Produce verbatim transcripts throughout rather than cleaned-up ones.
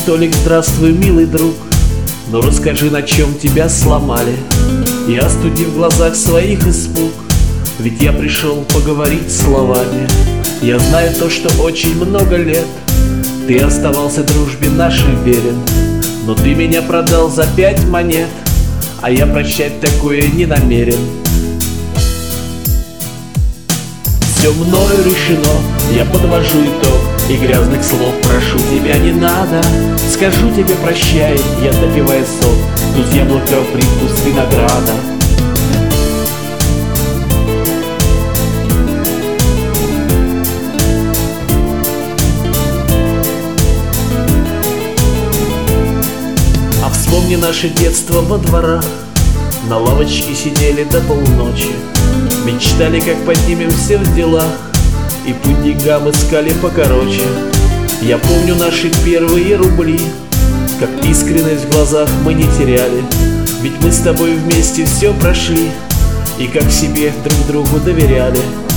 столик, здравствуй, милый друг. Но расскажи, на чем тебя сломали, и остуди в глазах своих испуг. Ведь я пришел поговорить словами. Я знаю то, что очень много лет ты оставался дружбе нашей верен, но ты меня продал за пять монет, а я прощать такое не намерен. Все мною решено, я подвожу итог, и грязных слов прошу тебя не надо. Скажу тебе прощай, я допивая сок, вкус яблока, привкус винограда. А вспомни наше детство во дворах, на лавочке сидели до полночи, мечтали, как поднимемся в делах, и путь деньгам искали покороче. Я помню наши первые рубли, как искренность в глазах мы не теряли, ведь мы с тобой вместе все прошли, и как себе друг другу доверяли.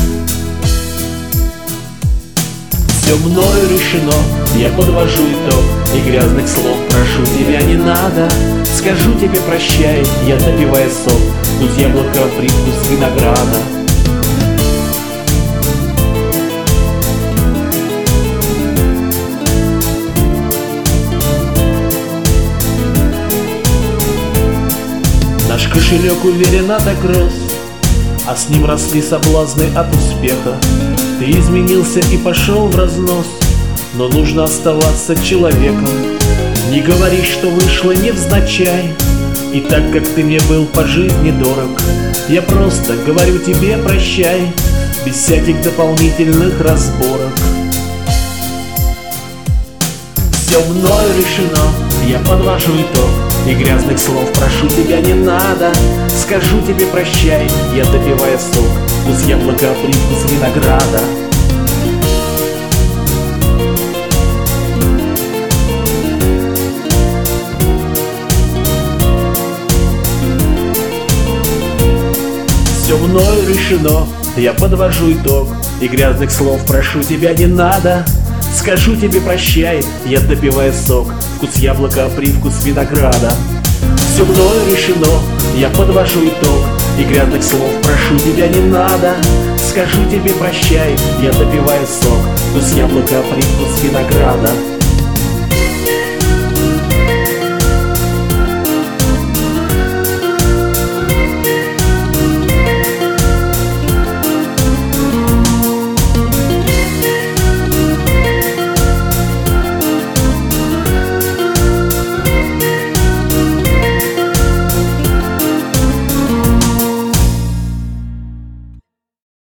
Все мною решено, я подвожу итог, и грязных слов прошу тебя не надо. Скажу тебе прощай, я допивая сок, вкус яблока, привкус винограда. Наш кошелек уверенно так рос, а с ним росли соблазны от успеха. Ты изменился и пошел в разнос, но нужно оставаться человеком. Не говори, что вышло невзначай, и так как ты мне был по жизни дорог, я просто говорю тебе прощай, без всяких дополнительных разборок. Все мною решено, я подвожу итог, и грязных слов прошу тебя не надо. Скажу тебе прощай, я допивая сок, вкус яблока, привкус винограда. Все мною решено, я подвожу итог, и грязных слов прошу тебя не надо. Скажу тебе прощай, я допивая сок, вкус яблока, привкус винограда. Все мною решено, я подвожу итог, и грязных слов прошу тебя не надо. Скажу тебе прощай, я допивая сок, вкус яблока, привкус винограда.